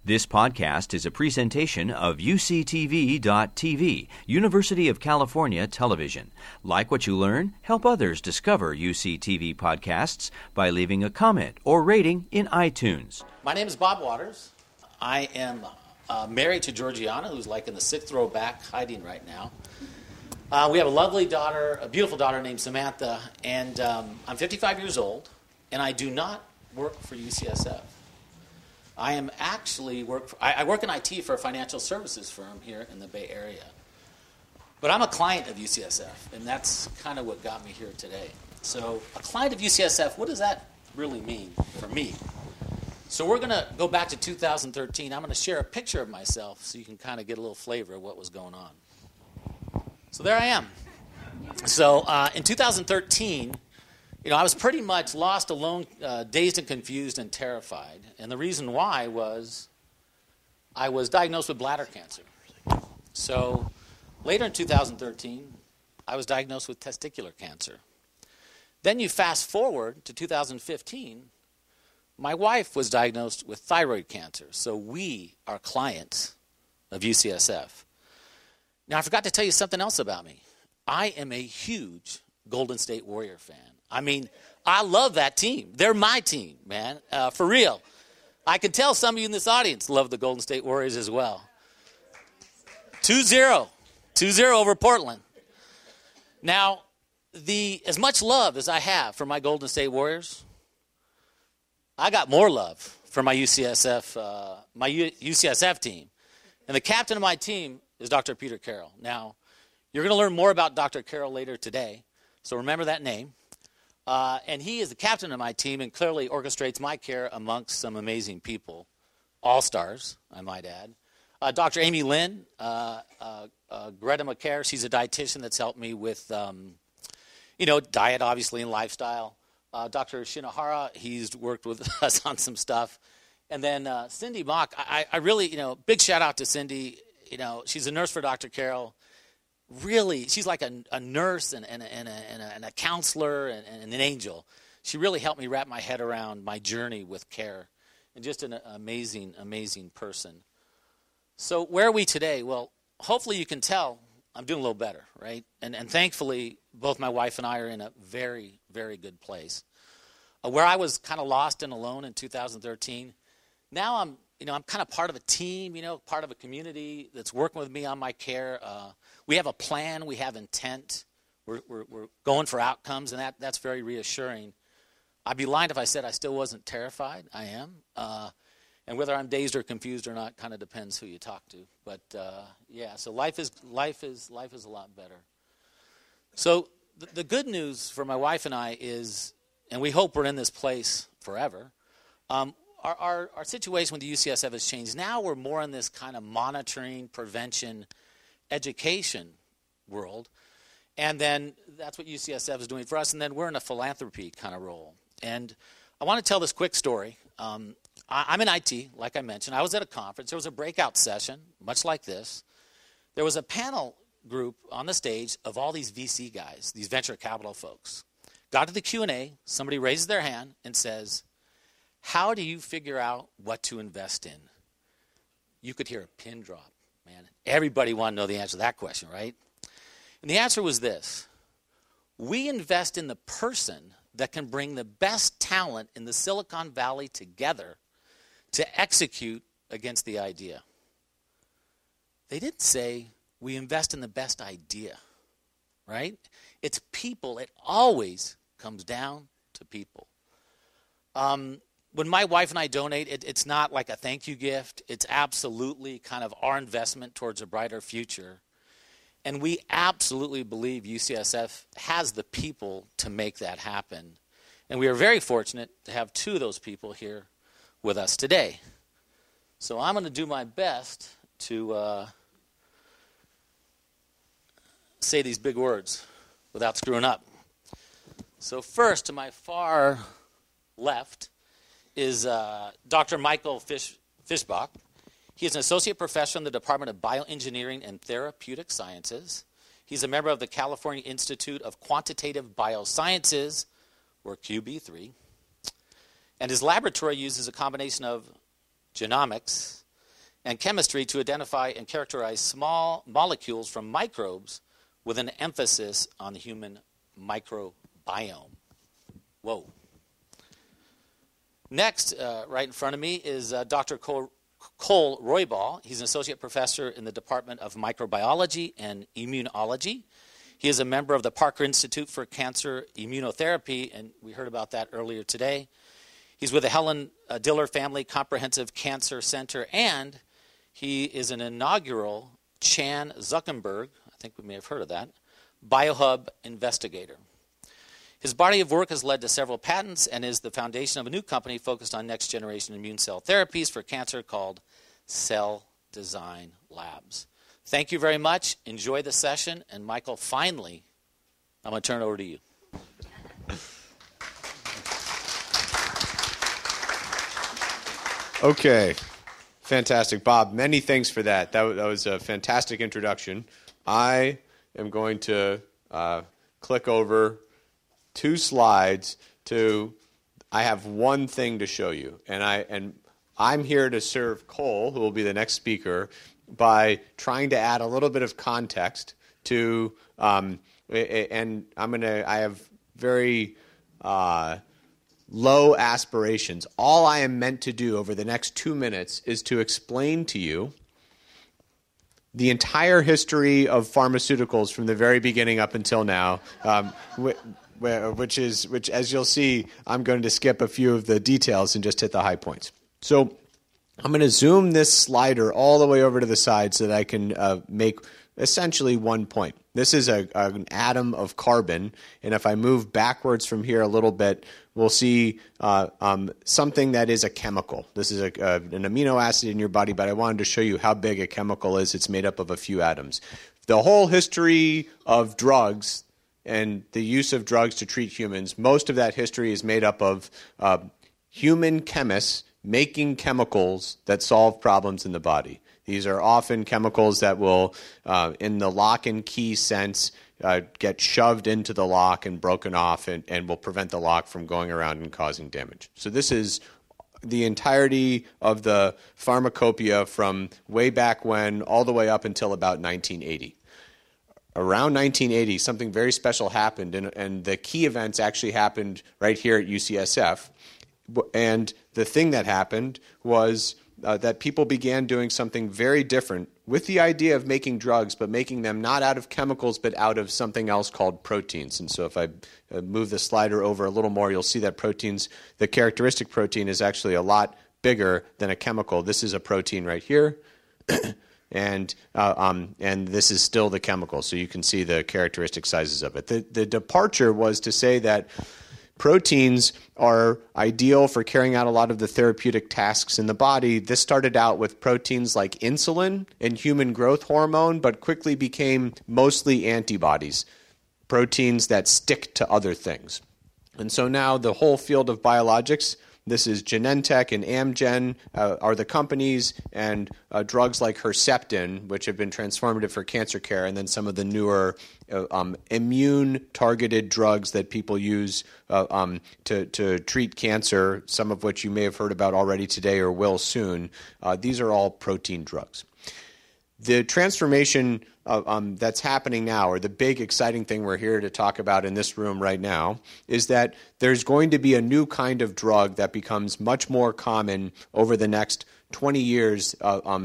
This podcast is a presentation of UCTV.tv, University of California Television. Like what you learn? Help others discover UCTV podcasts by leaving a comment or rating in iTunes. My name is Bob Waters. I am married to Georgiana, who's like in the sixth row back, hiding right now. We have a lovely daughter, a beautiful daughter named Samantha, and I'm 55 years old, and I do not work for UCSF. I am actually I work in IT for a financial services firm here in the Bay Area. But I'm a client of UCSF, and that's kind of what got me here today. So a client of UCSF, what does that really mean for me? So we're going to go back to 2013. I'm going to share a picture of myself so you can kind of get a little flavor of what was going on. So there I am. So in 2013, I was pretty much lost, alone, dazed and confused and terrified. And the reason why was I was diagnosed with bladder cancer. So later in 2013, I was diagnosed with testicular cancer. Then you fast forward to 2015, my wife was diagnosed with thyroid cancer. So we are clients of UCSF. Now, I forgot to tell you something else about me. I am a huge Golden State Warrior fan. I mean, I love that team. They're my team, man, for real. I can tell some of you in this audience love the Golden State Warriors as well. 2-0. 2-0 over Portland. Now, as much love as I have for my Golden State Warriors, I got more love for my UCSF team. And the captain of my team is Dr. Peter Carroll. Now, you're going to learn more about Dr. Carroll later today, so remember that name. And he is the captain of my team and clearly orchestrates my care amongst some amazing people, all-stars, I might add. Dr. Amy Lynn, Greta McCare, she's a dietitian that's helped me with, diet, obviously, and lifestyle. Dr. Shinohara, he's worked with us on some stuff. And then Cindy Mock, I really, big shout out to Cindy. She's a nurse for Dr. Carroll. Really, she's like a nurse and a counselor and an angel. She really helped me wrap my head around my journey with care, and just an amazing, amazing person. So where are we today? Well, hopefully you can tell I'm doing a little better, right? And thankfully, both my wife and I are in a very, very good place. Where I was kind of lost and alone in 2013, now I'm kind of part of a team, part of a community that's working with me on my care. We have a plan. We have intent. We're going for outcomes, and that's very reassuring. I'd be lying if I said I still wasn't terrified. I am. And whether I'm dazed or confused or not kind of depends who you talk to. But, so life is a lot better. So the good news for my wife and I is, and we hope we're in this place forever, our situation with the UCSF has changed. Now we're more in this kind of monitoring, prevention, education world. And then that's what UCSF is doing for us. And then we're in a philanthropy kind of role. And I want to tell this quick story. I'm in IT, like I mentioned. I was at a conference. There was a breakout session, much like this. There was a panel group on the stage of all these VC guys, these venture capital folks. Got to the Q&A. Somebody raises their hand and says, "How do you figure out what to invest in?" You could hear a pin drop, man. Everybody wanted to know the answer to that question, right? And the answer was this: we invest in the person that can bring the best talent in the Silicon Valley together to execute against the idea. They didn't say we invest in the best idea, right? It's people. It always comes down to people. When my wife and I donate, it's not like a thank you gift. It's absolutely kind of our investment towards a brighter future. And we absolutely believe UCSF has the people to make that happen. And we are very fortunate to have two of those people here with us today. So I'm going to do my best to say these big words without screwing up. So first, to my far left is Dr. Michael Fischbach. He is an associate professor in the Department of Bioengineering and Therapeutic Sciences. He's a member of the California Institute of Quantitative Biosciences, or QB3. And his laboratory uses a combination of genomics, and chemistry to identify and characterize small molecules from microbes with an emphasis on the human microbiome. Whoa. Next, right in front of me, is Dr. Cole Roybal. He's an associate professor in the Department of Microbiology and Immunology. He is a member of the Parker Institute for Cancer Immunotherapy, and we heard about that earlier today. He's with the Helen Diller Family Comprehensive Cancer Center, and he is an inaugural Chan Zuckerberg, I think we may have heard of that, BioHub investigator. His body of work has led to several patents and is the foundation of a new company focused on next-generation immune cell therapies for cancer called Cell Design Labs. Thank you very much. Enjoy the session. And Michael, finally, I'm going to turn it over to you. Okay. Fantastic. Bob, many thanks for that. That was a fantastic introduction. I am going to click over 2 slides I have one thing to show you. And I'm here to serve Cole, who will be the next speaker, by trying to add a little bit of context to, and I have very low aspirations. All I am meant to do over the next 2 minutes is to explain to you the entire history of pharmaceuticals from the very beginning up until now, which, as you'll see, I'm going to skip a few of the details and just hit the high points. So I'm going to zoom this slider all the way over to the side so that I can make essentially one point. This is an atom of carbon, and if I move backwards from here a little bit, we'll see something that is a chemical. This is an amino acid in your body, but I wanted to show you how big a chemical is. It's made up of a few atoms. The whole history of drugs and the use of drugs to treat humans, most of that history is made up of human chemists making chemicals that solve problems in the body. These are often chemicals that will, in the lock and key sense, get shoved into the lock and broken off and will prevent the lock from going around and causing damage. So this is the entirety of the pharmacopoeia from way back when all the way up until about 1980. Around 1980, something very special happened, and the key events actually happened right here at UCSF. And the thing that happened was that people began doing something very different with the idea of making drugs, but making them not out of chemicals, but out of something else called proteins. And so if I move the slider over a little more, you'll see that proteins, the characteristic protein is actually a lot bigger than a chemical. This is a protein right here. And this is still the chemical, so you can see the characteristic sizes of it. The departure was to say that proteins are ideal for carrying out a lot of the therapeutic tasks in the body. This started out with proteins like insulin and human growth hormone, but quickly became mostly antibodies, proteins that stick to other things. And so now the whole field of biologics, this is Genentech and Amgen are the companies, and drugs like Herceptin, which have been transformative for cancer care, and then some of the newer immune-targeted drugs that people use to treat cancer, some of which you may have heard about already today or will soon. These are all protein drugs. The transformation that's happening now, or the big exciting thing we're here to talk about in this room right now, is that there's going to be a new kind of drug that becomes much more common over the next 20 years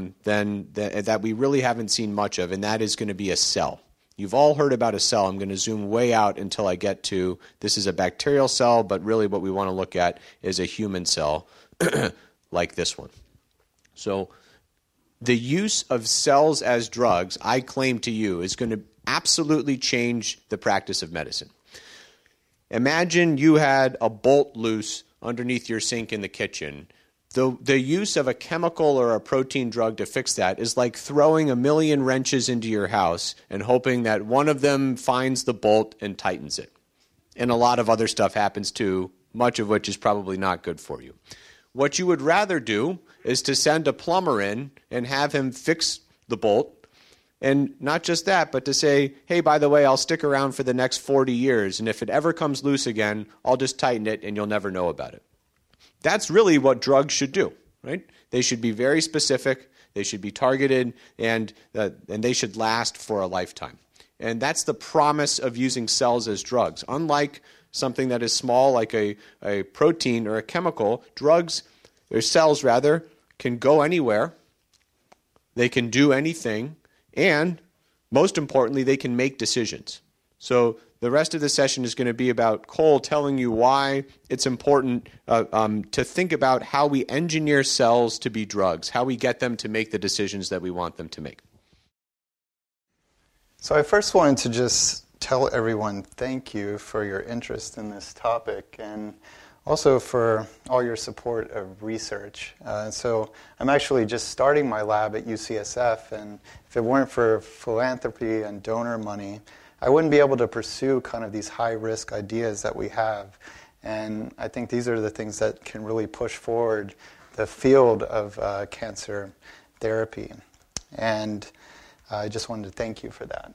that we really haven't seen much of, and that is going to be a cell. You've all heard about a cell. I'm going to zoom way out until I get to this is a bacterial cell, but really what we want to look at is a human cell like this one. So the use of cells as drugs, I claim to you, is going to absolutely change the practice of medicine. Imagine you had a bolt loose underneath your sink in the kitchen. The use of a chemical or a protein drug to fix that is like throwing a million wrenches into your house and hoping that one of them finds the bolt and tightens it. And a lot of other stuff happens too, much of which is probably not good for you. What you would rather do is to send a plumber in and have him fix the bolt. And not just that, but to say, hey, by the way, I'll stick around for the next 40 years, and if it ever comes loose again, I'll just tighten it and you'll never know about it. That's really what drugs should do, right? They should be very specific, they should be targeted, and they should last for a lifetime. And that's the promise of using cells as drugs. Unlike something that is small like a protein or a chemical, drugs, or cells rather, can go anywhere, they can do anything, and most importantly, they can make decisions. So the rest of the session is going to be about Cole telling you why it's important to think about how we engineer cells to be drugs, how we get them to make the decisions that we want them to make. So I first wanted to just tell everyone thank you for your interest in this topic and also for all your support of research. So I'm actually just starting my lab at UCSF, and if it weren't for philanthropy and donor money, I wouldn't be able to pursue kind of these high-risk ideas that we have. And I think these are the things that can really push forward the field of cancer therapy. And I just wanted to thank you for that.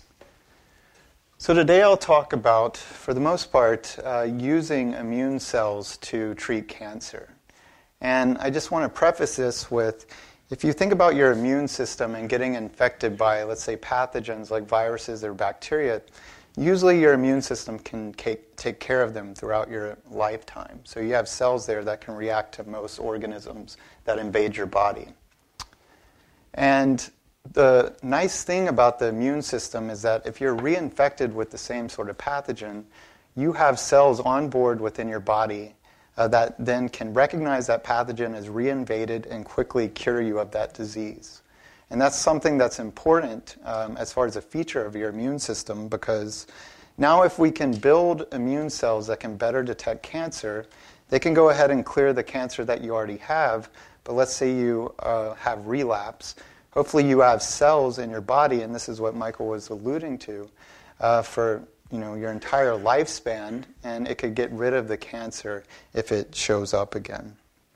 So today I'll talk about, for the most part, using immune cells to treat cancer. And I just want to preface this with, if you think about your immune system and getting infected by, let's say, pathogens like viruses or bacteria, usually your immune system can take care of them throughout your lifetime. So you have cells there that can react to most organisms that invade your body. And the nice thing about the immune system is that if you're reinfected with the same sort of pathogen, you have cells on board within your body that then can recognize that pathogen as reinvaded and quickly cure you of that disease. And that's something that's important as far as a feature of your immune system, because now if we can build immune cells that can better detect cancer, they can go ahead and clear the cancer that you already have. But let's say you have relapse. Hopefully you have cells in your body, and this is what Michael was alluding to, for your entire lifespan, and it could get rid of the cancer if it shows up again.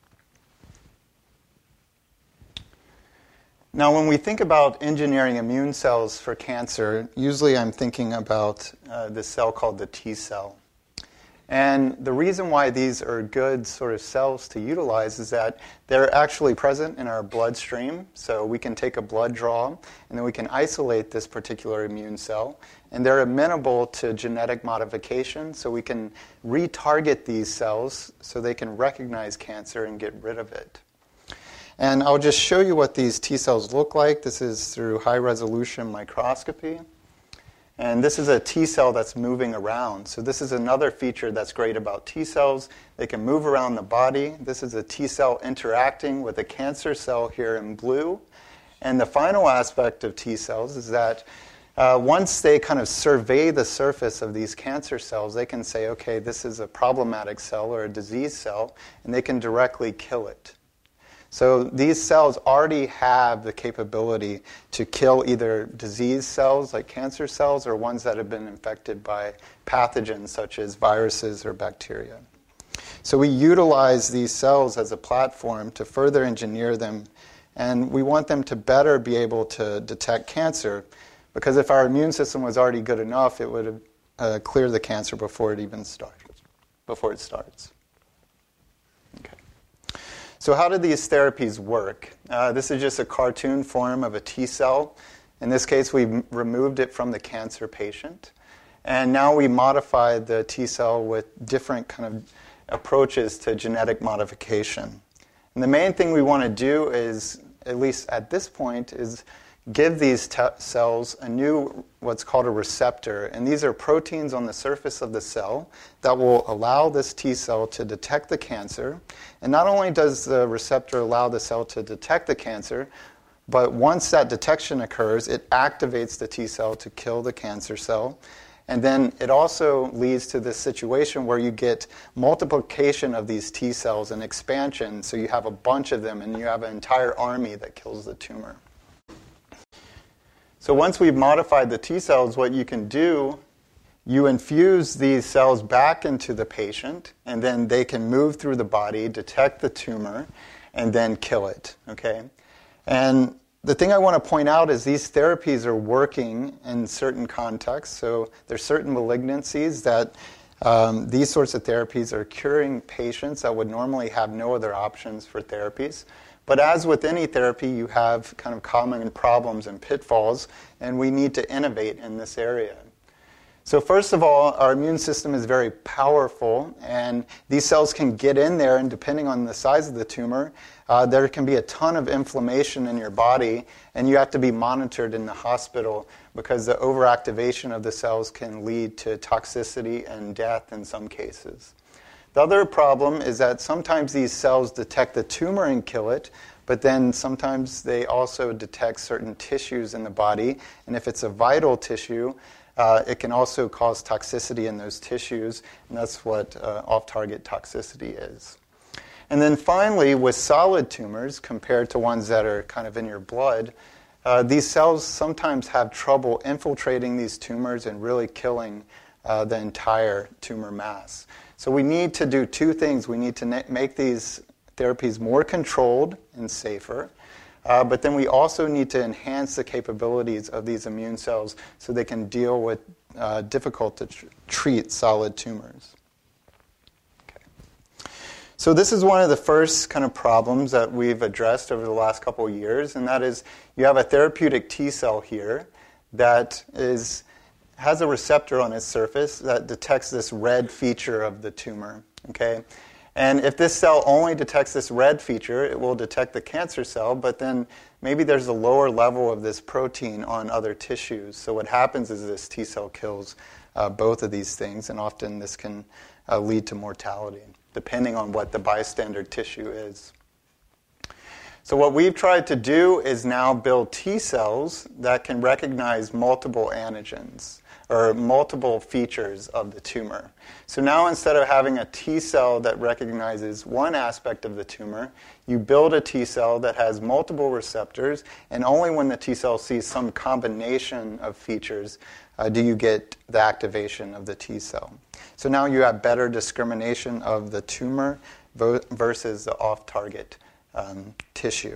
Now, when we think about engineering immune cells for cancer, usually I'm thinking about this cell called the T cell. And the reason why these are good sort of cells to utilize is that they're actually present in our bloodstream. So we can take a blood draw, and then we can isolate this particular immune cell. And they're amenable to genetic modification, so we can retarget these cells so they can recognize cancer and get rid of it. And I'll just show you what these T cells look like. This is through high-resolution microscopy. And this is a T cell that's moving around. So this is another feature that's great about T cells. They can move around the body. This is a T cell interacting with a cancer cell here in blue. And the final aspect of T cells is that once they kind of survey the surface of these cancer cells, they can say, okay, this is a problematic cell or a disease cell, and they can directly kill it. So these cells already have the capability to kill either disease cells like cancer cells or ones that have been infected by pathogens such as viruses or bacteria. So we utilize these cells as a platform to further engineer them, and we want them to better be able to detect cancer, because if our immune system was already good enough, it would have cleared the cancer before it even starts. So how do these therapies work? This is just a cartoon form of a T cell. In this case, we removed it from the cancer patient. And now we modify the T cell with different kind of approaches to genetic modification. And the main thing we want to do is, at least at this point, is give these cells a new, what's called a receptor. And these are proteins on the surface of the cell that will allow this T cell to detect the cancer. And not only does the receptor allow the cell to detect the cancer, but once that detection occurs, it activates the T cell to kill the cancer cell. And then it also leads to this situation where you get multiplication of these T cells and expansion. So you have a bunch of them, and you have an entire army that kills the tumor. So once we've modified the T cells, what you can do, you infuse these cells back into the patient, and then they can move through the body, detect the tumor, and then kill it. Okay? And the thing I want to point out is these therapies are working in certain contexts. So there's certain malignancies that these sorts of therapies are curing patients that would normally have no other options for therapies. But as with any therapy, you have kind of common problems and pitfalls, and we need to innovate in this area. So first of all, our immune system is very powerful, and these cells can get in there, and depending on the size of the tumor, there can be a ton of inflammation in your body, and you have to be monitored in the hospital because the overactivation of the cells can lead to toxicity and death in some cases. The other problem is that sometimes these cells detect the tumor and kill it, but then sometimes they also detect certain tissues in the body, and if it's a vital tissue, it can also cause toxicity in those tissues, and that's what off-target toxicity is. And then finally, with solid tumors, compared to ones that are kind of in your blood, these cells sometimes have trouble infiltrating these tumors and really killing the entire tumor mass. So we need to do two things. We need to make these therapies more controlled and safer, but then we also need to enhance the capabilities of these immune cells so they can deal with difficult to treat solid tumors. Okay. So this is one of the first kind of problems that we've addressed over the last couple of years, and that is you have a therapeutic T cell here that has a receptor on its surface that detects this red feature of the tumor. Okay? And if this cell only detects this red feature, it will detect the cancer cell, but then maybe there's a lower level of this protein on other tissues. So what happens is this T cell kills both of these things, and often this can lead to mortality, depending on what the bystander tissue is. So what we've tried to do is now build T cells that can recognize multiple antigens, or multiple features of the tumor. So now instead of having a T cell that recognizes one aspect of the tumor, you build a T cell that has multiple receptors, and only when the T cell sees some combination of features do you get the activation of the T cell. So now you have better discrimination of the tumor versus the off-target tissue.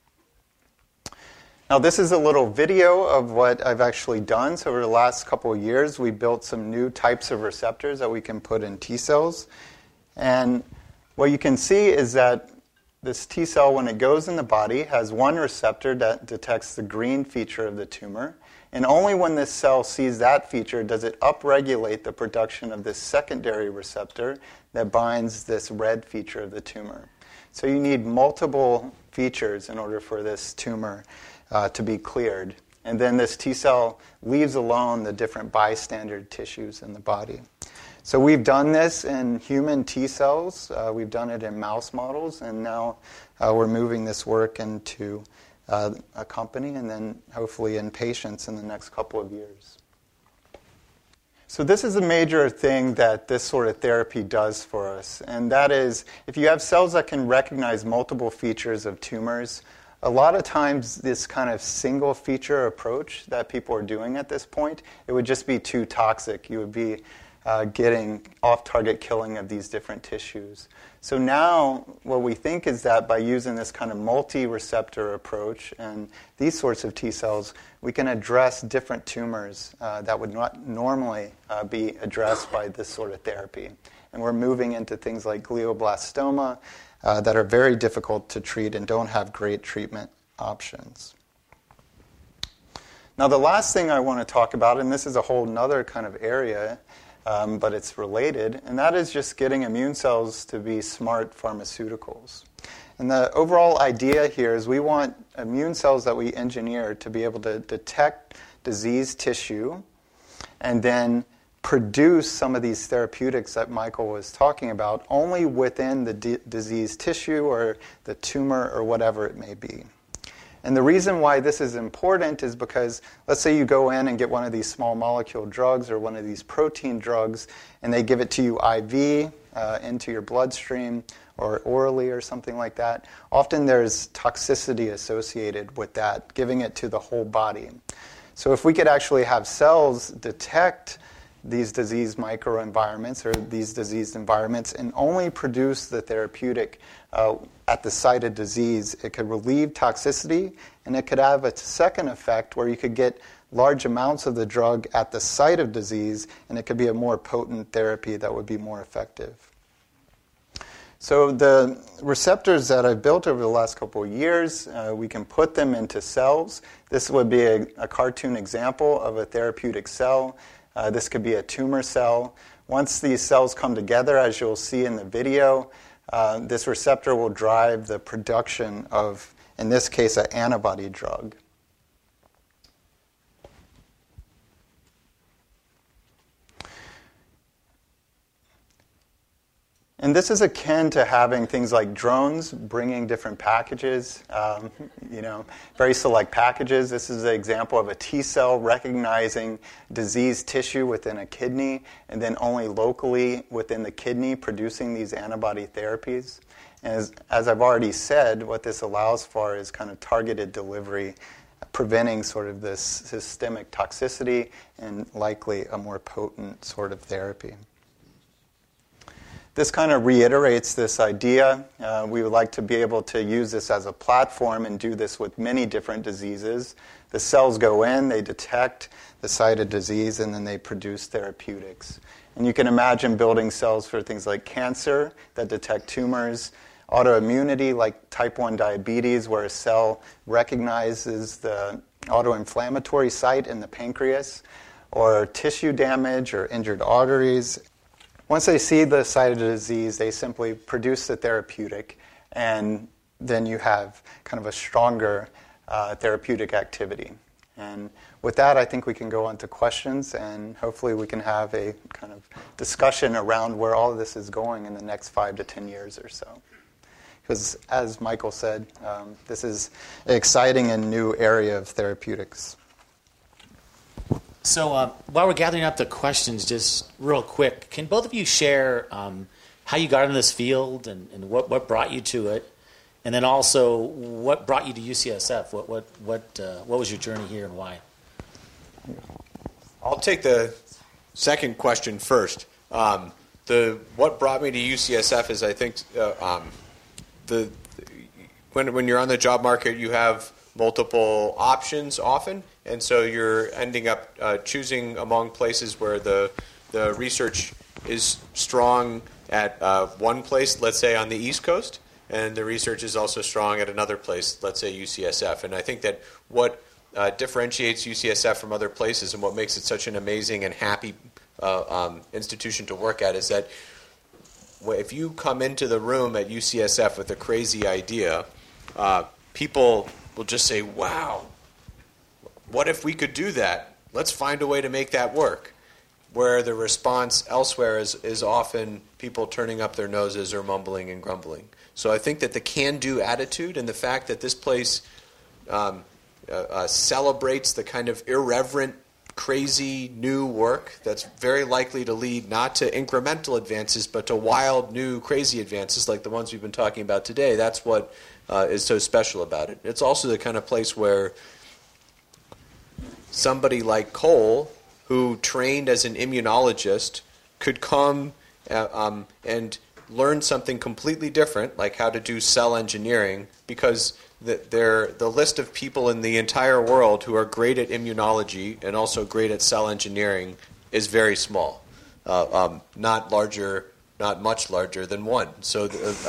Now this is a little video of what I've actually done. So over the last couple of years, we built some new types of receptors that we can put in T cells. And what you can see is that this T cell, when it goes in the body, has one receptor that detects the green feature of the tumor. And only when this cell sees that feature does it upregulate the production of this secondary receptor that binds this red feature of the tumor. So you need multiple features in order for this tumor to be cleared. And then this T cell leaves alone the different bystander tissues in the body. So we've done this in human T cells. We've done it in mouse models. And now we're moving this work into a company and then hopefully in patients in the next couple of years. So this is a major thing that this sort of therapy does for us. And that is, if you have cells that can recognize multiple features of tumors, a lot of times this kind of single feature approach that people are doing at this point, it would just be too toxic. You would be getting off-target killing of these different tissues. So now what we think is that by using this kind of multi-receptor approach and these sorts of T cells, we can address different tumors that would not normally be addressed by this sort of therapy. And we're moving into things like glioblastoma that are very difficult to treat and don't have great treatment options. Now the last thing I want to talk about, and this is a whole other kind of area, but it's related, and that is just getting immune cells to be smart pharmaceuticals. And the overall idea here is we want immune cells that we engineer to be able to detect diseased tissue and then produce some of these therapeutics that Michael was talking about only within the diseased tissue or the tumor or whatever it may be. And the reason why this is important is because let's say you go in and get one of these small molecule drugs or one of these protein drugs and they give it to you IV into your bloodstream or orally or something like that. Often there's toxicity associated with that, giving it to the whole body. So if we could actually have cells detect these diseased microenvironments or these diseased environments and only produce the therapeutic at the site of disease, it could relieve toxicity, and it could have a second effect where you could get large amounts of the drug at the site of disease, and it could be a more potent therapy that would be more effective. So the receptors that I've built over the last couple of years, we can put them into cells. This would be a cartoon example of a therapeutic cell. This could be a tumor cell. Once these cells come together, as you'll see in the video, this receptor will drive the production of, in this case, an antibody drug. And this is akin to having things like drones bringing different packages, very select packages. This is an example of a T cell recognizing diseased tissue within a kidney and then only locally within the kidney producing these antibody therapies. And as I've already said, what this allows for is kind of targeted delivery, preventing sort of this systemic toxicity and likely a more potent sort of therapy. This kind of reiterates this idea. We would like to be able to use this as a platform and do this with many different diseases. The cells go in, they detect the site of disease, and then they produce therapeutics. And you can imagine building cells for things like cancer that detect tumors, autoimmunity like type 1 diabetes, where a cell recognizes the autoinflammatory site in the pancreas, or tissue damage or injured arteries. Once they see the site of the disease, they simply produce the therapeutic, and then you have kind of a stronger therapeutic activity. And with that, I think we can go on to questions, and hopefully we can have a kind of discussion around where all of this is going in the next 5 to 10 years or so. Because as Michael said, this is an exciting and new area of therapeutics. So while we're gathering up the questions, just real quick, can both of you share how you got into this field and what brought you to it, and then also what brought you to UCSF? What was your journey here and why? I'll take the second question first. What brought me to UCSF is I think when you're on the job market, you have multiple options often, and so you're ending up choosing among places where the research is strong at one place, let's say on the East Coast, and the research is also strong at another place, let's say UCSF. And I think that what differentiates UCSF from other places and what makes it such an amazing and happy institution to work at is that if you come into the room at UCSF with a crazy idea, people will just say, wow, what if we could do that? Let's find a way to make that work. Where the response elsewhere is often people turning up their noses or mumbling and grumbling. So I think that the can-do attitude and the fact that this place celebrates the kind of irreverent, crazy, new work that's very likely to lead not to incremental advances, but to wild, new, crazy advances like the ones we've been talking about today. That's what is so special about it. It's also the kind of place where somebody like Cole, who trained as an immunologist, could come and learn something completely different, like how to do cell engineering, because the list of people in the entire world who are great at immunology and also great at cell engineering is very small, not much larger than one. So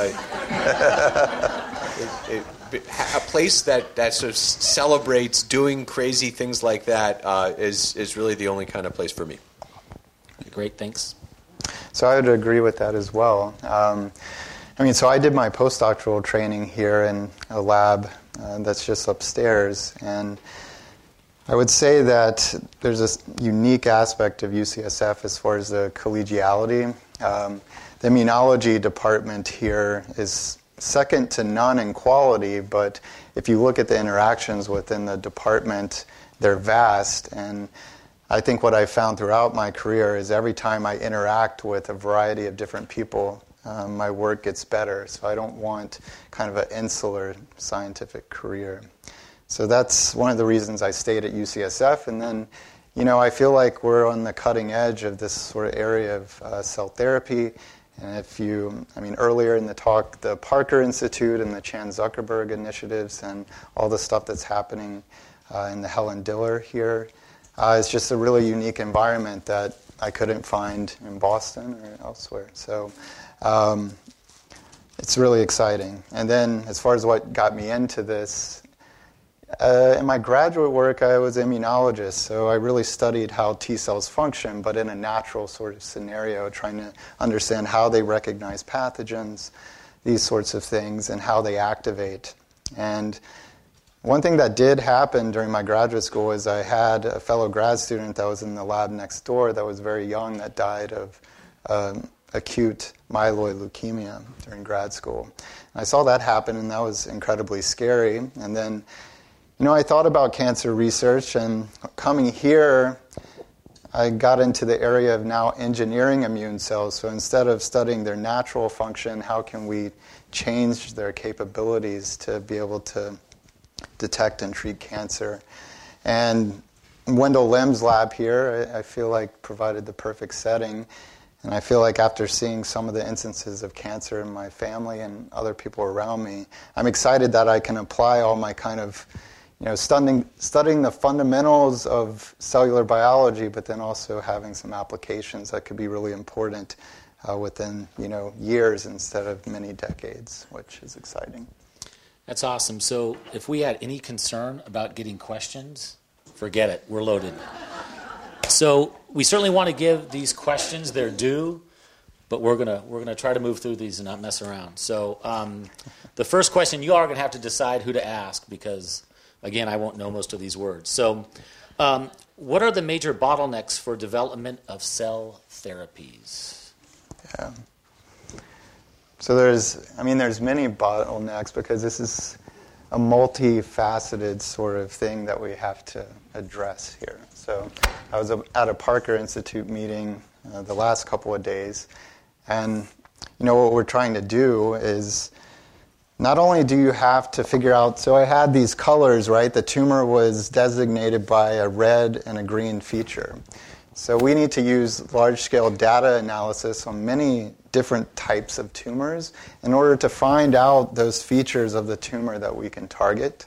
a place that sort of celebrates doing crazy things like that is really the only kind of place for me. Great, thanks. So I would agree with that as well. So I did my postdoctoral training here in a lab that's just upstairs, and I would say that there's this unique aspect of UCSF as far as the collegiality. The immunology department here is second to none in quality, but if you look at the interactions within the department, they're vast. And I think what I found throughout my career is every time I interact with a variety of different people, my work gets better. So I don't want kind of an insular scientific career. So that's one of the reasons I stayed at UCSF. And then, I feel like we're on the cutting edge of this sort of area of cell therapy. And earlier in the talk, the Parker Institute and the Chan Zuckerberg initiatives and all the stuff that's happening in the Helen Diller here, it's just a really unique environment that I couldn't find in Boston or elsewhere. So, it's really exciting. And then as far as what got me into this, in my graduate work, I was an immunologist, so I really studied how T cells function, but in a natural sort of scenario, trying to understand how they recognize pathogens, these sorts of things, and how they activate. And one thing that did happen during my graduate school is I had a fellow grad student that was in the lab next door that was very young that died of acute myeloid leukemia during grad school. And I saw that happen, and that was incredibly scary. And then, I thought about cancer research, and coming here, I got into the area of now engineering immune cells. So instead of studying their natural function, how can we change their capabilities to be able to detect and treat cancer? And Wendell Lim's lab here, I feel like, provided the perfect setting. And I feel like after seeing some of the instances of cancer in my family and other people around me, I'm excited that I can apply all my kind of, studying the fundamentals of cellular biology, but then also having some applications that could be really important within, years instead of many decades, which is exciting. That's awesome. So if we had any concern about getting questions, forget it. We're loaded. So we certainly want to give these questions their due, but we're gonna try to move through these and not mess around. So the first question, you are going to have to decide who to ask because, again, I won't know most of these words. So what are the major bottlenecks for development of cell therapies? Yeah. So there's many bottlenecks because this is a multifaceted sort of thing that we have to address here. So I was at a Parker Institute meeting the last couple of days, and what we're trying to do is not only do you have to figure out, so I had these colors, right? The tumor was designated by a red and a green feature. So we need to use large-scale data analysis on many different types of tumors in order to find out those features of the tumor that we can target.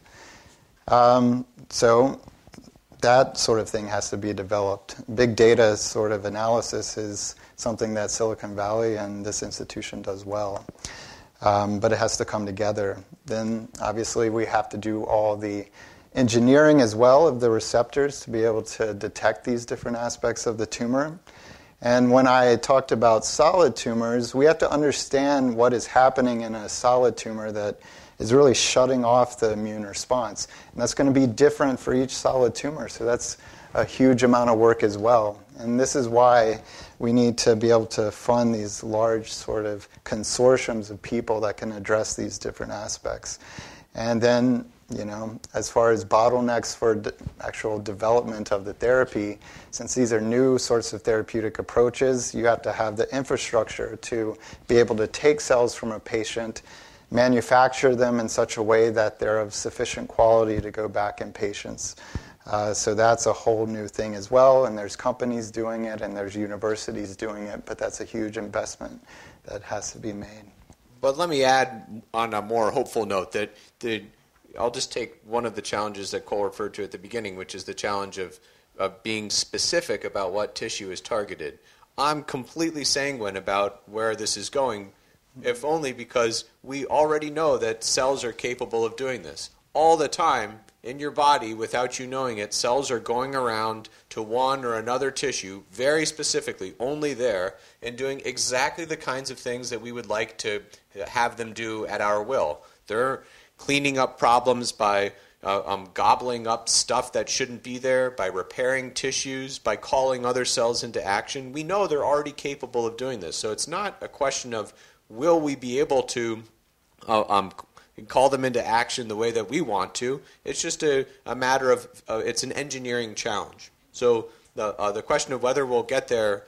So that sort of thing has to be developed. Big data sort of analysis is something that Silicon Valley and this institution does well. But it has to come together. Then obviously we have to do all the engineering as well of the receptors to be able to detect these different aspects of the tumor. And when I talked about solid tumors, we have to understand what is happening in a solid tumor that is really shutting off the immune response. And that's going to be different for each solid tumor. So that's a huge amount of work as well. And this is why we need to be able to fund these large sort of consortiums of people that can address these different aspects. And then, as far as bottlenecks for actual development of the therapy, since these are new sorts of therapeutic approaches, you have to have the infrastructure to be able to take cells from a patient, manufacture them in such a way that they're of sufficient quality to go back in patients. So that's a whole new thing as well, and there's companies doing it, and there's universities doing it, but that's a huge investment that has to be made. But let me add on a more hopeful note that I'll just take one of the challenges that Cole referred to at the beginning, which is the challenge of being specific about what tissue is targeted. I'm completely sanguine about where this is going, if only because we already know that cells are capable of doing this. All the time in your body, without you knowing it, cells are going around to one or another tissue, very specifically, only there, and doing exactly the kinds of things that we would like to have them do at our will. They're cleaning up problems by gobbling up stuff that shouldn't be there, by repairing tissues, by calling other cells into action. We know they're already capable of doing this. So it's not a question of will we be able to call them into action the way that we want to. It's just a matter of it's an engineering challenge. So the question of whether we'll get there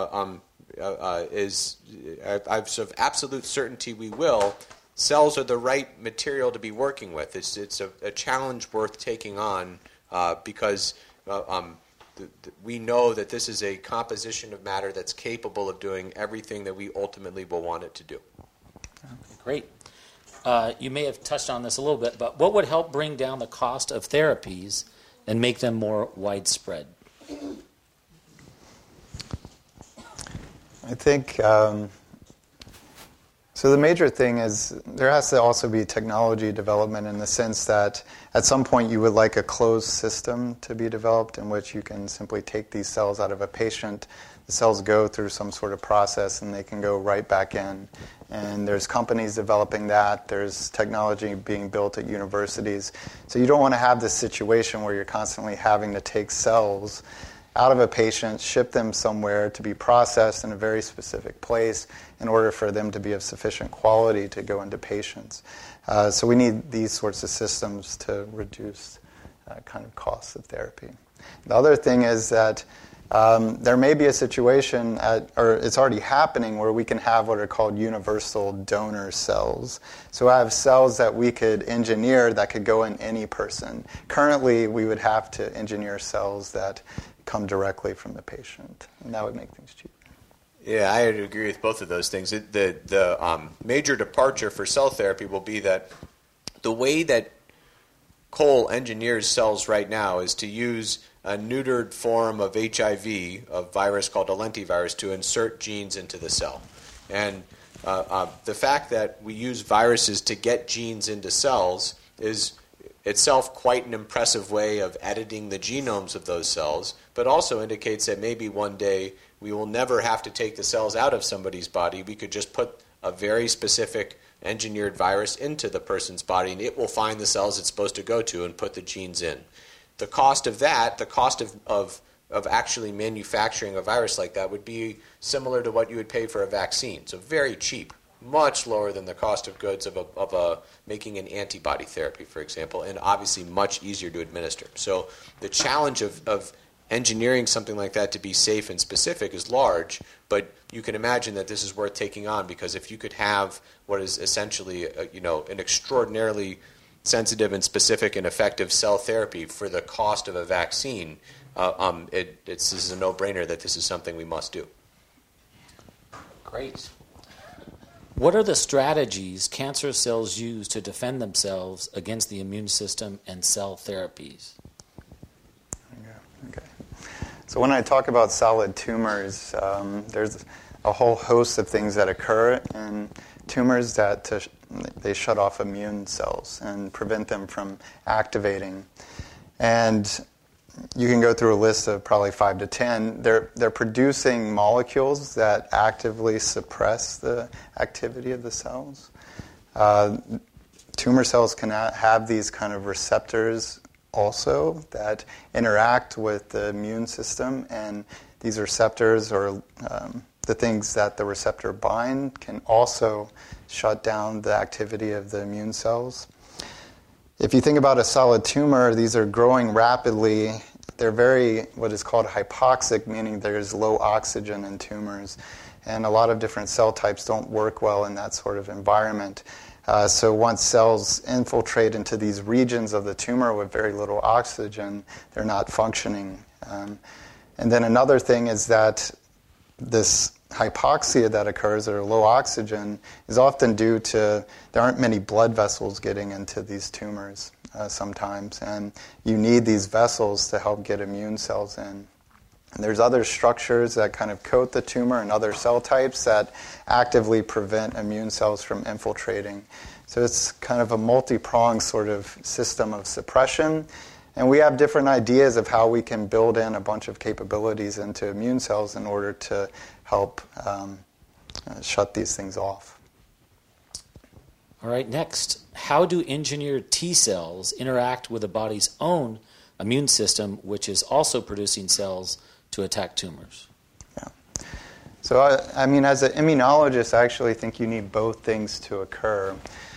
is I've sort of absolute certainty we will. Cells are the right material to be working with. It's a challenge worth taking on because we know that this is a composition of matter that's capable of doing everything that we ultimately will want it to do. Great. You may have touched on this a little bit, but what would help bring down the cost of therapies and make them more widespread? I think So the major thing is there has to also be technology development in the sense that at some point you would like a closed system to be developed in which you can simply take these cells out of a patient. The cells go through some sort of process and they can go right back in. And there's companies developing that. There's technology being built at universities. So you don't want to have this situation where you're constantly having to take cells out of a patient, ship them somewhere to be processed in a very specific place in order for them to be of sufficient quality to go into patients. So we need these sorts of systems to reduce kind of costs of therapy. The other thing is that there may be a situation, or it's already happening, where we can have what are called universal donor cells. So I have cells that we could engineer that could go in any person. Currently, we would have to engineer cells that come directly from the patient, and that would make things cheaper. Yeah, I would agree with both of those things. The major departure for cell therapy will be that the way that Cole engineers cells right now is to use a neutered form of HIV, a virus called a lentivirus, to insert genes into the cell. And the fact that we use viruses to get genes into cells is itself quite an impressive way of editing the genomes of those cells, but also indicates that maybe one day we will never have to take the cells out of somebody's body. We could just put a very specific engineered virus into the person's body, and it will find the cells it's supposed to go to and put the genes in. The cost of that, the cost of actually manufacturing a virus like that would be similar to what you would pay for a vaccine. So very cheap, much lower than the cost of goods of making an antibody therapy, for example, and obviously much easier to administer. So the challenge of engineering something like that to be safe and specific is large, but you can imagine that this is worth taking on, because if you could have what is essentially an extraordinarily sensitive and specific and effective cell therapy for the cost of a vaccine, this is a no-brainer that this is something we must do. Great. What are the strategies cancer cells use to defend themselves against the immune system and cell therapies? Okay. So when I talk about solid tumors, there's a whole host of things that occur in tumors that they shut off immune cells and prevent them from activating. And you can go through a list of probably 5 to 10. They're producing molecules that actively suppress the activity of the cells. Tumor cells can have these kind of receptors also that interact with the immune system, and these receptors, or the things that the receptor bind, can also shut down the activity of the immune cells. If you think about a solid tumor, these are growing rapidly. They're very, what is called hypoxic, meaning there's low oxygen in tumors. And a lot of different cell types don't work well in that sort of environment. So once cells infiltrate into these regions of the tumor with very little oxygen, they're not functioning. And then another thing is that this hypoxia that occurs, or low oxygen, is often due to there aren't many blood vessels getting into these tumors sometimes, and you need these vessels to help get immune cells in. And there's other structures that kind of coat the tumor and other cell types that actively prevent immune cells from infiltrating. So it's kind of a multi-pronged sort of system of suppression. And we have different ideas of how we can build in a bunch of capabilities into immune cells in order to help shut these things off. All right, next, how do engineered T cells interact with the body's own immune system, which is also producing cells to attack tumors? Yeah. So, I mean, as an immunologist, I actually think you need both things to occur.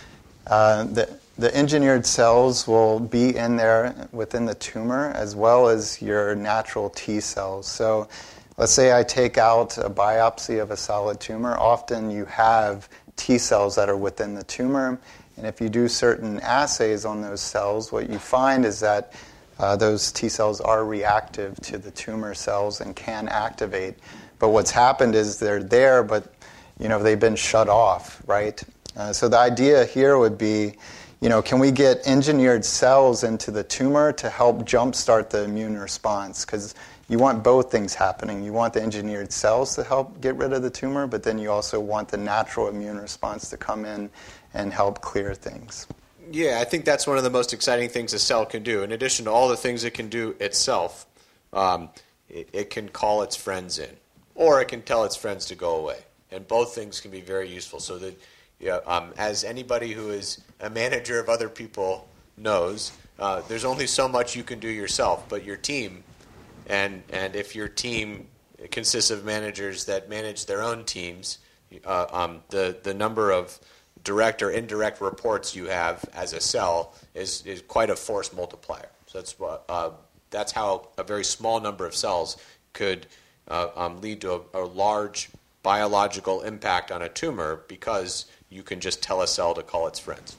The engineered cells will be in there within the tumor, as well as your natural T cells. So let's say I take out a biopsy of a solid tumor. Often you have T cells that are within the tumor. And if you do certain assays on those cells, what you find is that those T cells are reactive to the tumor cells and can activate. But what's happened is they're there, but they've been shut off, right? So the idea here would be, can we get engineered cells into the tumor to help jumpstart the immune response? Because you want both things happening. You want the engineered cells to help get rid of the tumor, but then you also want the natural immune response to come in and help clear things. Yeah, I think that's one of the most exciting things a cell can do. In addition to all the things it can do itself, it can call its friends in, or it can tell its friends to go away. And both things can be very useful. So that, as anybody who is a manager of other people knows, there's only so much you can do yourself. But your team, and if your team consists of managers that manage their own teams, the number of direct or indirect reports you have as a cell is quite a force multiplier. So that's how a very small number of cells could lead to a large biological impact on a tumor, because you can just tell a cell to call its friends.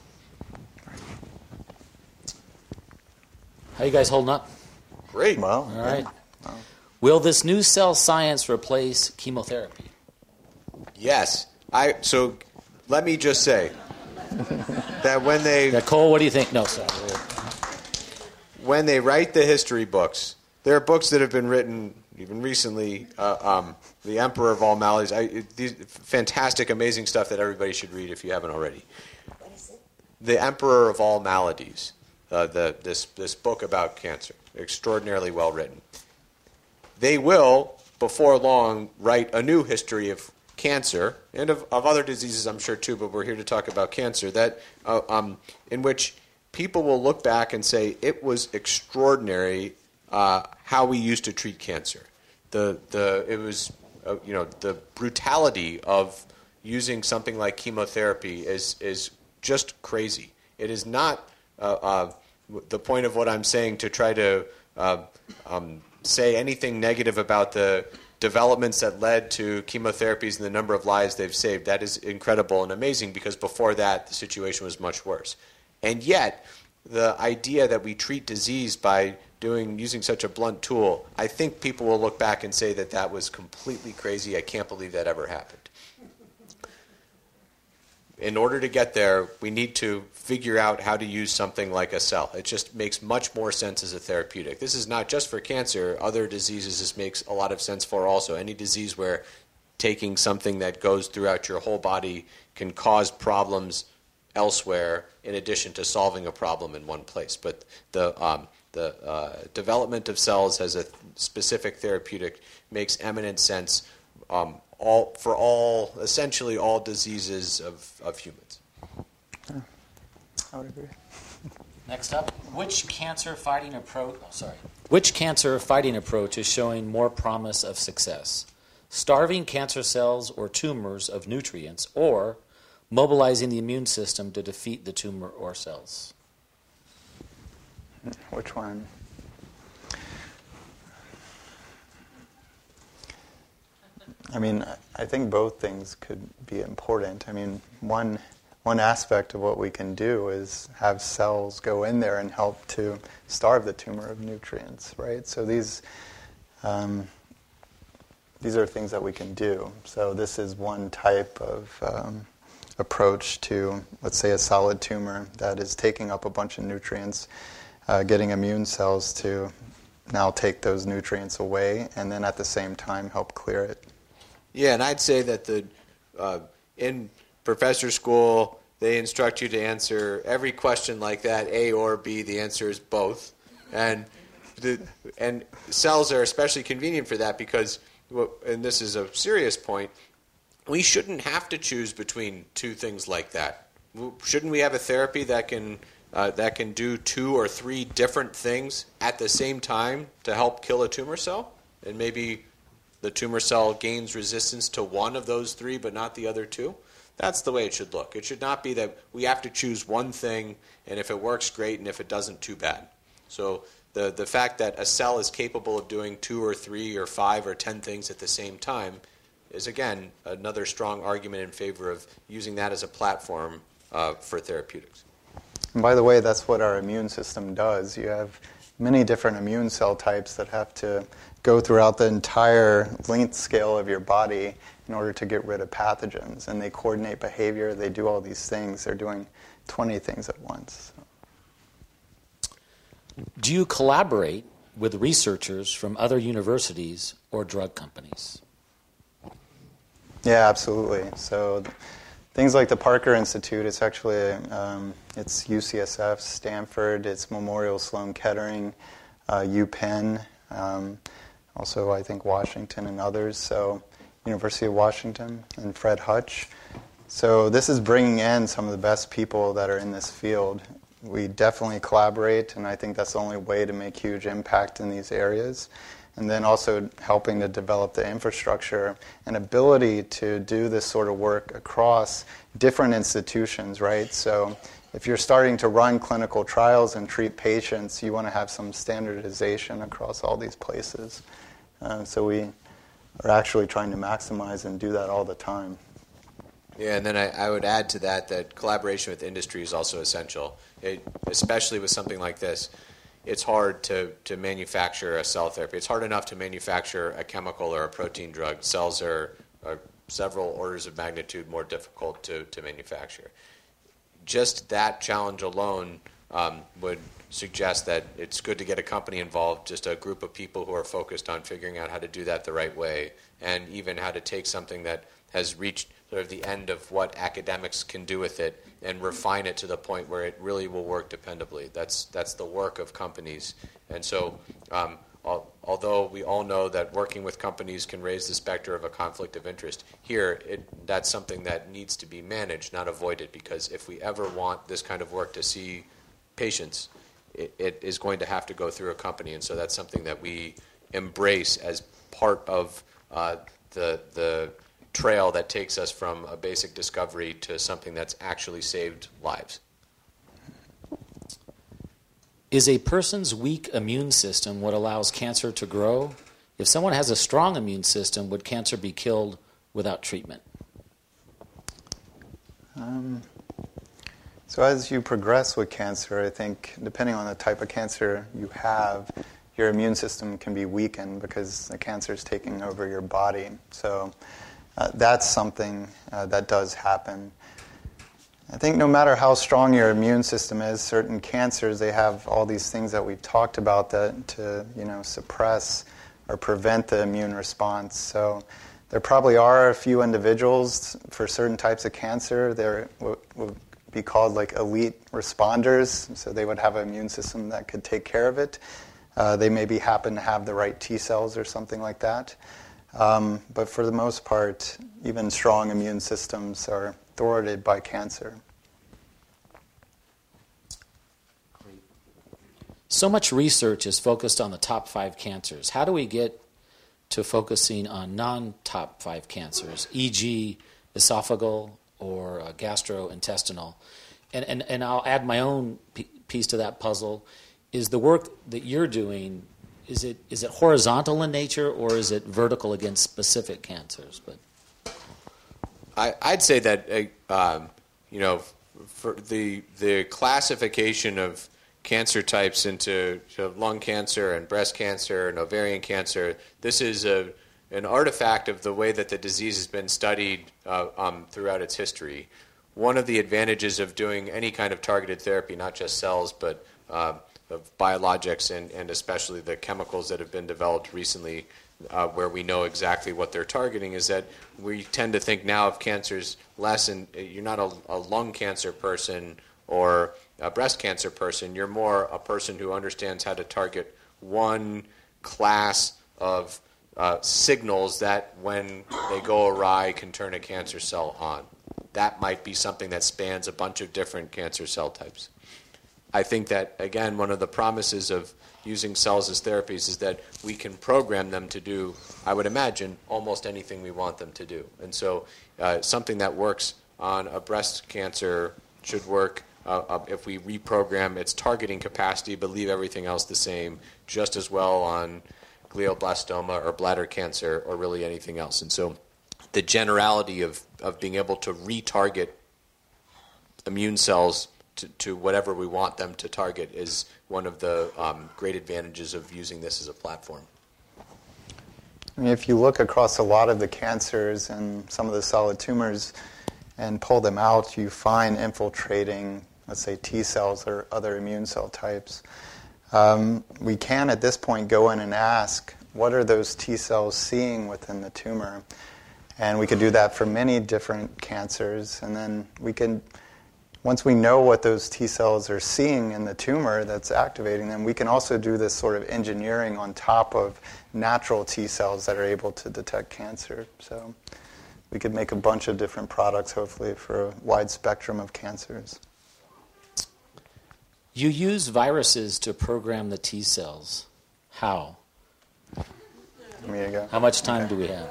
How you guys holding up? Great. Well, All right. Will this new cell science replace chemotherapy? Yes. So let me just say that Cole, what do you think? No, sorry. when they write the history books, there are books that have been written even recently, The Emperor of All Maladies. These fantastic, amazing stuff that everybody should read if you haven't already. What is it? The Emperor of All Maladies, this book about cancer, extraordinarily well written. They will, before long, write a new history of cancer, and of other diseases, I'm sure, too, but we're here to talk about cancer, that in which people will look back and say, it was extraordinary how we used to treat cancer. It was the brutality of using something like chemotherapy is just crazy. It is not the point of what I'm saying to try to say anything negative about the developments that led to chemotherapies and the number of lives they've saved. That is incredible and amazing, because before that the situation was much worse. And yet, the idea that we treat disease by using such a blunt tool, I think people will look back and say that was completely crazy. I can't believe that ever happened. In order to get there, we need to figure out how to use something like a cell. It just makes much more sense as a therapeutic. This is not just for cancer. Other diseases this makes a lot of sense for also. Any disease where taking something that goes throughout your whole body can cause problems elsewhere in addition to solving a problem in one place. But the development of cells as a specific therapeutic makes eminent sense essentially all diseases of humans. I would agree. Next up, which cancer fighting approach is showing more promise of success? Starving cancer cells or tumors of nutrients, or mobilizing the immune system to defeat the tumor or cells? Which one? I mean, I think both things could be important. I mean, one aspect of what we can do is have cells go in there and help to starve the tumor of nutrients, right? So these are things that we can do. So this is one type of approach to, let's say, a solid tumor that is taking up a bunch of nutrients, getting immune cells to now take those nutrients away, and then at the same time help clear it. Yeah, and I'd say that in professor school, they instruct you to answer every question like that, A or B. The answer is both. And cells are especially convenient for that because, and this is a serious point, we shouldn't have to choose between two things like that. Shouldn't we have a therapy that can do 2 or 3 different things at the same time to help kill a tumor cell? And maybe the tumor cell gains resistance to one of those 3 but not the other 2? That's the way it should look. It should not be that we have to choose one thing, and if it works, great, and if it doesn't, too bad. So the fact that a cell is capable of doing 2 or 3 or 5 or 10 things at the same time is, again, another strong argument in favor of using that as a platform for therapeutics. And by the way, that's what our immune system does. You have many different immune cell types that have to go throughout the entire length scale of your body in order to get rid of pathogens. And they coordinate behavior. They do all these things. They're doing 20 things at once. Do you collaborate with researchers from other universities or drug companies? Yeah, absolutely. So things like the Parker Institute, it's actually, it's UCSF, Stanford, it's Memorial Sloan Kettering, UPenn, also I think Washington and others, so University of Washington and Fred Hutch. So this is bringing in some of the best people that are in this field. We definitely collaborate, and I think that's the only way to make huge impact in these areas. And then also helping to develop the infrastructure and ability to do this sort of work across different institutions, right? So if you're starting to run clinical trials and treat patients, you want to have some standardization across all these places. So we are actually trying to maximize and do that all the time. Yeah, and then I would add to that collaboration with industry is also essential, especially with something like this. It's hard to manufacture a cell therapy. It's hard enough to manufacture a chemical or a protein drug. Cells are several orders of magnitude more difficult to manufacture. Just that challenge alone would suggest that it's good to get a company involved, just a group of people who are focused on figuring out how to do that the right way, and even how to take something that has reached sort of the end of what academics can do with it and refine it to the point where it really will work dependably. That's the work of companies. And so although we all know that working with companies can raise the specter of a conflict of interest, here that's something that needs to be managed, not avoided, because if we ever want this kind of work to see patients, it is going to have to go through a company. And so that's something that we embrace as part of the trail that takes us from a basic discovery to something that's actually saved lives. Is a person's weak immune system what allows cancer to grow? If someone has a strong immune system, would cancer be killed without treatment? So as you progress with cancer, I think depending on the type of cancer you have, your immune system can be weakened because the cancer is taking over your body. So that's something that does happen. I think no matter how strong your immune system is, certain cancers, they have all these things that we've talked about that to suppress or prevent the immune response. So there probably are a few individuals for certain types of cancer. There would be called like elite responders, so they would have an immune system that could take care of it. They maybe happen to have the right T cells or something like that. But for the most part, even strong immune systems are thwarted by cancer. So much research is focused on the top 5 cancers. How do we get to focusing on non-top 5 cancers, e.g. esophageal or gastrointestinal? And I'll add my own piece to that puzzle. Is the work that you're doing, is it horizontal in nature or is it vertical against specific cancers? But I'd say that for the classification of cancer types into lung cancer and breast cancer and ovarian cancer, this is an artifact of the way that the disease has been studied throughout its history. One of the advantages of doing any kind of targeted therapy, not just cells, but of biologics and especially the chemicals that have been developed recently where we know exactly what they're targeting, is that we tend to think now of cancers less, and you're not a lung cancer person or a breast cancer person. You're more a person who understands how to target one class of signals that, when they go awry, can turn a cancer cell on. That might be something that spans a bunch of different cancer cell types. I think that, again, one of the promises of using cells as therapies is that we can program them to do, I would imagine, almost anything we want them to do. And so something that works on a breast cancer should work if we reprogram its targeting capacity but leave everything else the same, just as well on glioblastoma or bladder cancer or really anything else. And so the generality of being able to retarget immune cells to whatever we want them to target is one of the great advantages of using this as a platform. I mean, if you look across a lot of the cancers and some of the solid tumors and pull them out, you find infiltrating let's say T cells or other immune cell types, we can at this point go in and ask, what are those T cells seeing within the tumor? And we could do that for many different cancers. And then we can, once we know what those T cells are seeing in the tumor that's activating them, we can also do this sort of engineering on top of natural T cells that are able to detect cancer. So we could make a bunch of different products, hopefully, for a wide spectrum of cancers. You use viruses to program the T cells. How? How much time do we have?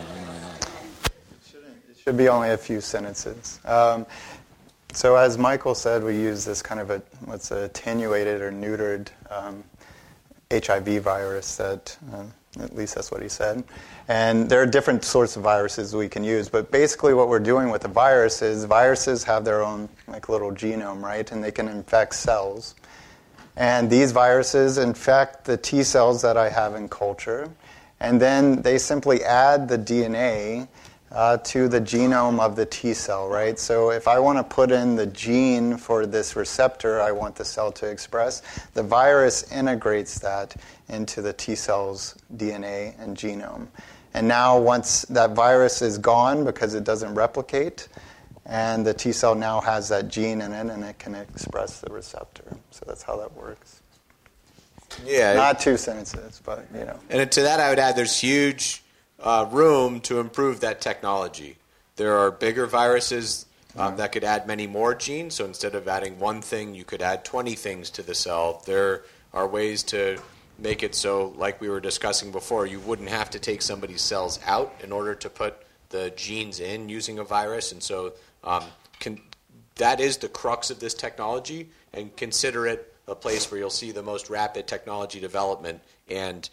It should be only a few sentences. So as Michael said, we use this kind of what's attenuated or neutered HIV virus that, at least that's what he said. And there are different sorts of viruses we can use, but basically what we're doing with the virus is viruses have their own like little genome, right? And they can infect cells. And these viruses infect the T cells that I have in culture, and then they simply add the DNA to the genome of the T cell, right? So if I want to put in the gene for this receptor I want the cell to express, the virus integrates that into the T cell's DNA and genome. And now once that virus is gone because it doesn't replicate, and the T cell now has that gene in it and it can express the receptor. So that's how that works. Yeah. Not 2 sentences, but you know. And to that I would add there's huge room to improve that technology. There are bigger viruses that could add many more genes. So instead of adding one thing, you could add 20 things to the cell. There are ways to make it so, like we were discussing before, you wouldn't have to take somebody's cells out in order to put the genes in using a virus. And so that is the crux of this technology, and consider it a place where you'll see the most rapid technology development and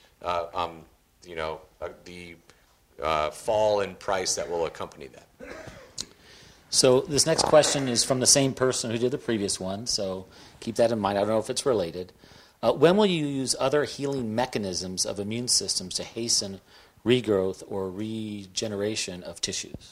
the fall in price that will accompany that. So this next question is from the same person who did the previous one, so keep that in mind. I don't know if it's related. When will you use other healing mechanisms of immune systems to hasten regrowth or regeneration of tissues?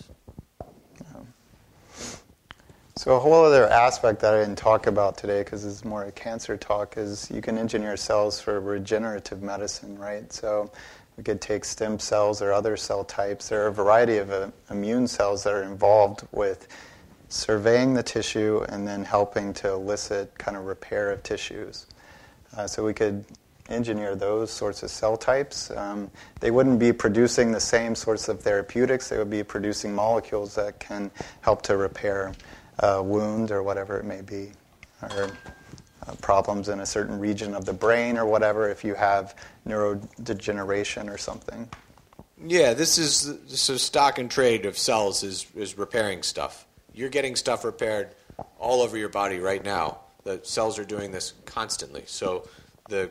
So a whole other aspect that I didn't talk about today, because it's more a cancer talk, is you can engineer cells for regenerative medicine, right? So we could take stem cells or other cell types. There are a variety of immune cells that are involved with surveying the tissue and then helping to elicit kind of repair of tissues. So we could engineer those sorts of cell types. They wouldn't be producing the same sorts of therapeutics. They would be producing molecules that can help to repair a wound or whatever it may be, or problems in a certain region of the brain or whatever, if you have neurodegeneration or something. Yeah, this is stock and trade of cells is repairing stuff. You're getting stuff repaired all over your body right now. The cells are doing this constantly. So the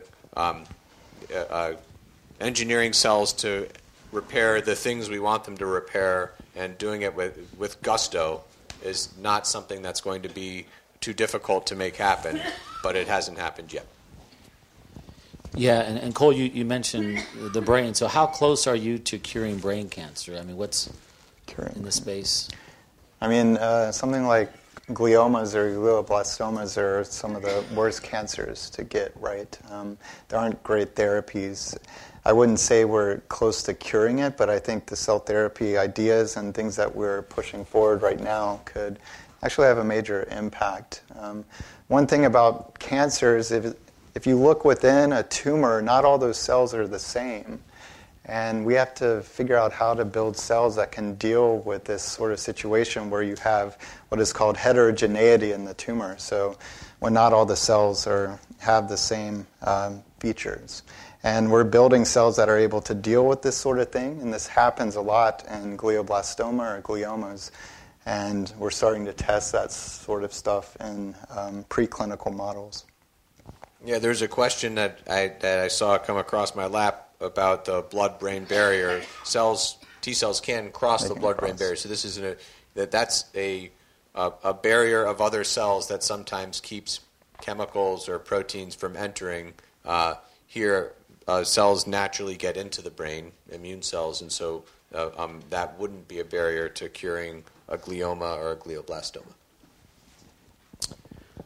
engineering cells to repair the things we want them to repair and doing it with gusto is not something that's going to be too difficult to make happen, but it hasn't happened yet. Yeah, and Cole, you mentioned the brain. So how close are you to curing brain cancer? I mean, what's in the space? I mean, something like gliomas or glioblastomas are some of the worst cancers to get, right? There aren't great therapies. I wouldn't say we're close to curing it, but I think the cell therapy ideas and things that we're pushing forward right now could actually have a major impact. One thing about cancer is if you look within a tumor, not all those cells are the same. And we have to figure out how to build cells that can deal with this sort of situation where you have what is called heterogeneity in the tumor. So when not all the cells have the same features. And we're building cells that are able to deal with this sort of thing. And this happens a lot in glioblastoma or gliomas. And we're starting to test that sort of stuff in preclinical models. Yeah, there's a question that I saw come across my lap about the blood-brain barrier. T cells can cross the blood-brain barrier. So this is that's a barrier of other cells that sometimes keeps chemicals or proteins from entering. Here, cells naturally get into the brain, immune cells, and so that wouldn't be a barrier to curing a glioma or a glioblastoma.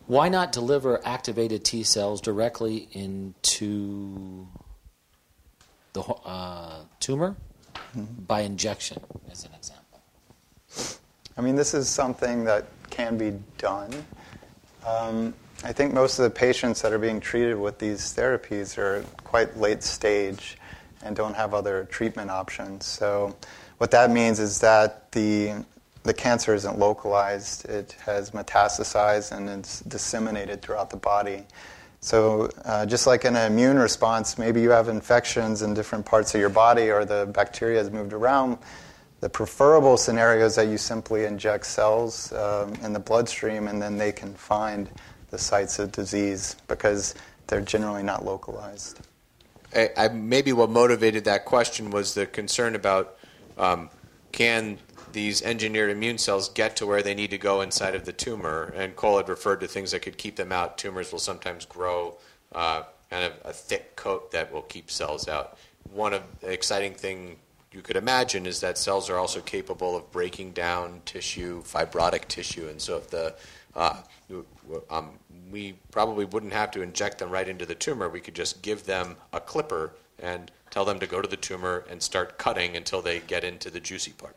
Why not deliver activated T cells directly into the tumor by injection, as an example? I mean, this is something that can be done. I think most of the patients that are being treated with these therapies are quite late stage and don't have other treatment options. So what that means is that the cancer isn't localized. It has metastasized and it's disseminated throughout the body. So just like in an immune response, maybe you have infections in different parts of your body or the bacteria has moved around. The preferable scenario is that you simply inject cells in the bloodstream and then they can find the sites of disease because they're generally not localized. Maybe what motivated that question was the concern about can these engineered immune cells get to where they need to go inside of the tumor? And Cole had referred to things that could keep them out. Tumors will sometimes grow kind of a thick coat that will keep cells out. One of the exciting thing you could imagine is that cells are also capable of breaking down tissue, fibrotic tissue, and so if we probably wouldn't have to inject them right into the tumor. We could just give them a clipper and tell them to go to the tumor and start cutting until they get into the juicy part.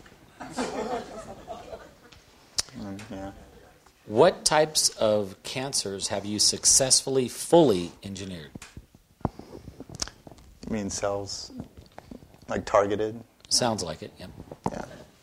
Yeah. What types of cancers have you successfully fully engineered? You mean cells, like targeted? Sounds like it, yeah. Yeah.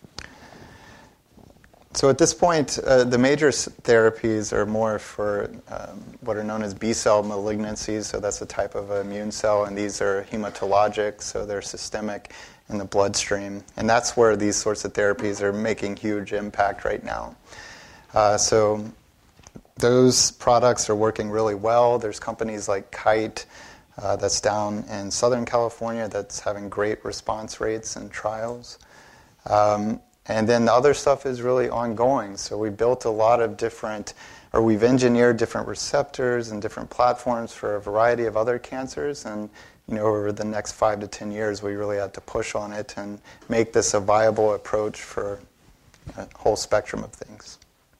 So at this point, the major therapies are more for what are known as B-cell malignancies. So that's a type of immune cell, and these are hematologic, so they're systemic in the bloodstream. And that's where these sorts of therapies are making huge impact right now. So those products are working really well. There's companies like Kite that's down in Southern California that's having great response rates and trials. And then the other stuff is really ongoing. So we built a lot of we've engineered different receptors and different platforms for a variety of other cancers. And over the next 5 to 10 years, we really had to push on it and make this a viable approach for a whole spectrum of things.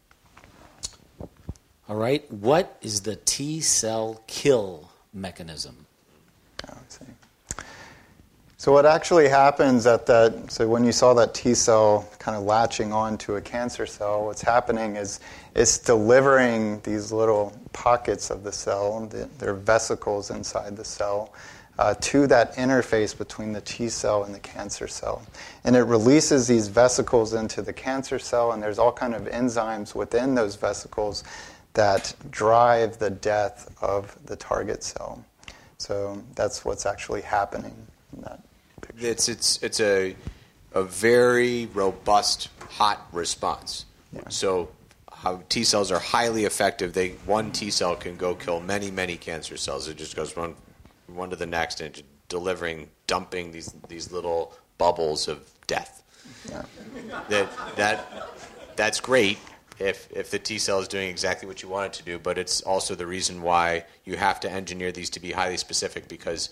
All right. What is the T cell kill mechanism? So what actually happens so when you saw that T cell kind of latching on to a cancer cell, what's happening is it's delivering these little pockets of the cell, they're vesicles inside the cell, to that interface between the T cell and the cancer cell. And it releases these vesicles into the cancer cell, and there's all kind of enzymes within those vesicles that drive the death of the target cell. So that's what's actually happening in that picture. It's a very robust, hot response. Yeah. So how T cells are highly effective. One T cell can go kill many, many cancer cells. It just goes from one to the next and dumping these little bubbles of death. Yeah. That's great if the T cell is doing exactly what you want it to do, but it's also the reason why you have to engineer these to be highly specific, because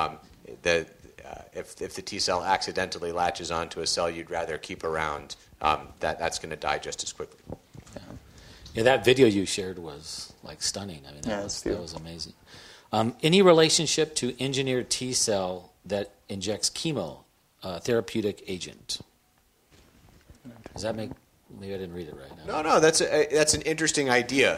if the T cell accidentally latches onto a cell you'd rather keep around, that's going to die just as quickly. Yeah, that video you shared was stunning. I mean, that was amazing. Any relationship to engineered T cell that injects chemo, therapeutic agent? Does that make? Maybe I didn't read it right now. No, that's an interesting idea.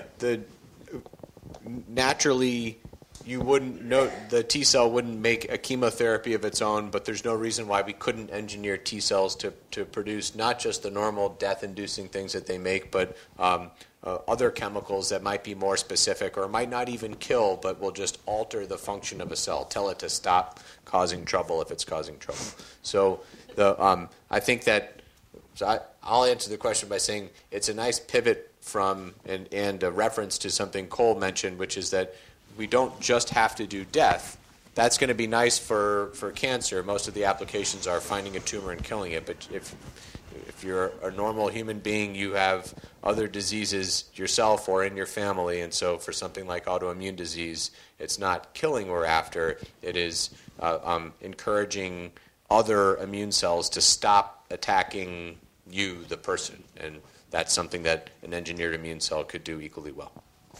Naturally, you wouldn't know the T cell wouldn't make a chemotherapy of its own, but there's no reason why we couldn't engineer T cells to produce not just the normal death-inducing things that they make, but other chemicals that might be more specific or might not even kill, but will just alter the function of a cell, tell it to stop causing trouble if it's causing trouble. So I think that. So I'll answer the question by saying it's a nice pivot from and a reference to something Cole mentioned, which is that we don't just have to do death. That's going to be nice for cancer. Most of the applications are finding a tumor and killing it. But if you're a normal human being, you have other diseases yourself or in your family. And so for something like autoimmune disease, it's not killing we're after. It is encouraging other immune cells to stop attacking you, the person, and that's something that an engineered immune cell could do equally well.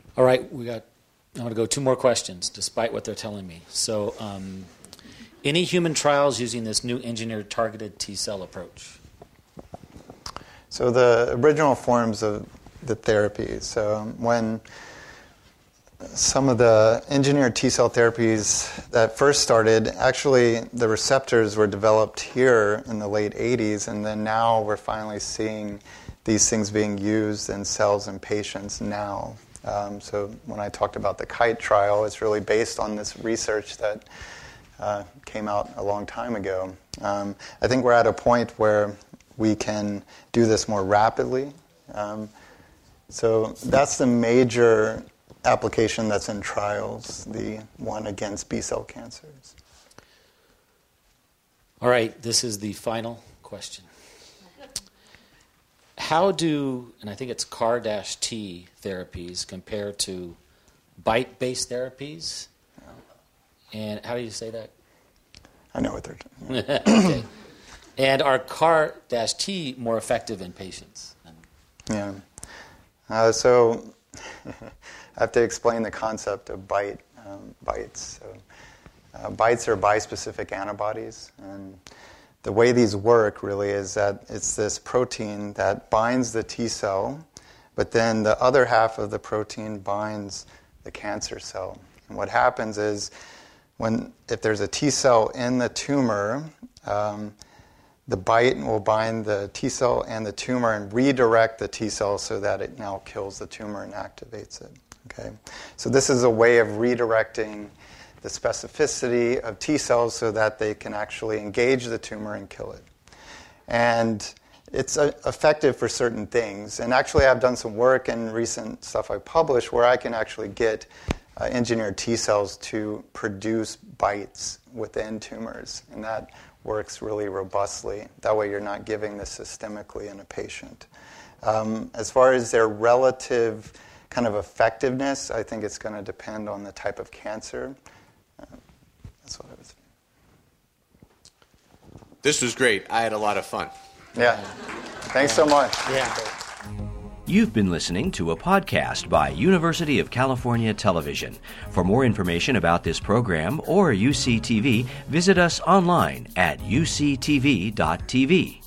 All right, I'm going to go 2 more questions, despite what they're telling me. So, any human trials using this new engineered targeted T-cell approach? So the original forms of the therapies, when some of the engineered T-cell therapies that first started, actually the receptors were developed here in the late 80s, and then now we're finally seeing these things being used in cells in patients now. So when I talked about the KITE trial, it's really based on this research that came out a long time ago. I think we're at a point where we can do this more rapidly. So that's the major application that's in trials, the one against B-cell cancers. All right, this is the final question. How do, and I think it's CAR-T therapies compare to BiTE-based therapies? And how do you say that? I know what they're doing. Okay. And are CAR-T more effective in patients? Yeah. So I have to explain the concept of BiTE, BiTEs. So, BiTEs are bispecific antibodies, and the way these work really is that it's this protein that binds the T cell, but then the other half of the protein binds the cancer cell. And what happens is if there's a T cell in the tumor, the BiTE will bind the T cell and the tumor and redirect the T cell so that it now kills the tumor and activates it. Okay, so this is a way of redirecting the specificity of T cells so that they can actually engage the tumor and kill it. And it's effective for certain things. And actually I've done some work in recent stuff I published where I can actually get engineered T cells to produce BiTEs within tumors. And that works really robustly. That way you're not giving this systemically in a patient. As far as their relative kind of effectiveness, I think it's going to depend on the type of cancer. That's what I was saying. This was great. I had a lot of fun. Yeah. Thanks so much. Yeah. You've been listening to a podcast by University of California Television. For more information about this program or UCTV, visit us online at uctv.tv.